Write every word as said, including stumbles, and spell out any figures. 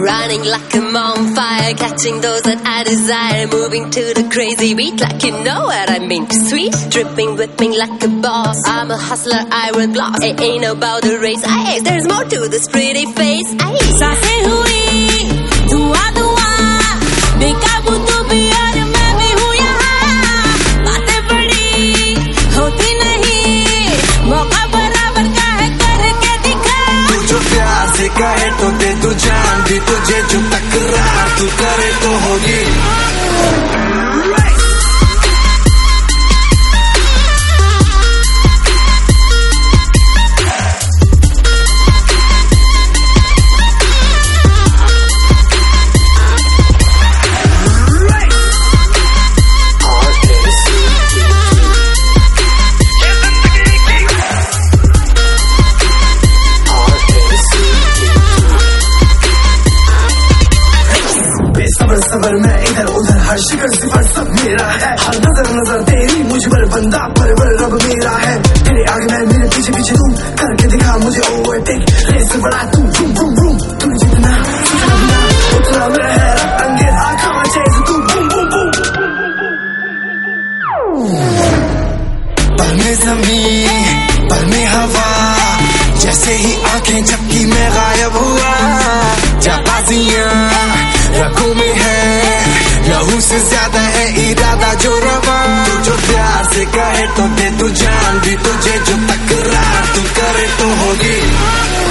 Running like I'm on fire, catching those that I desire, moving to the crazy beat like you know what I mean. Sweet, dripping, whipping like a boss. I'm a hustler, I will gloss. It ain't about the race, I ace. There's more to this pretty face. I सांसें हुई धुआं धुआं, बेकाबू तू भी और मैं भी हूँ यहाँ. बातें बड़ी होती नहीं, मौका बराबर का है करके दिखा. तू जो प्यार से कहे तो दे तू जान भी, तुझे जो तकरार तू करे तो होगी. सबर मैं इधर उधर हर शिखर सिफर सब मेरा है. हर नजर नजर तेरी मुझ पर, बंदा पर पर रब मेरा है. तेरे आगे मैं, मेरे पीछे पीछे तुम, करके दिखा मुझे ओवरटेक. रेस बड़ा तू बूम बूम बूम, तुम जितना जितना उतना मैं है अंधेरा. कहाँ चेज तू बूम बूम बूम. पल में जमीन पल में हवा, जैसे ही आंखें झपकी मैं गायब हुआ. जाबाजियां रगों में है, लहू से ज्यादा है इरादा जो रवा. तू जो प्यार से कहे तो दे तू जान भी, तुझे जो तकरार तू करे तो होगी.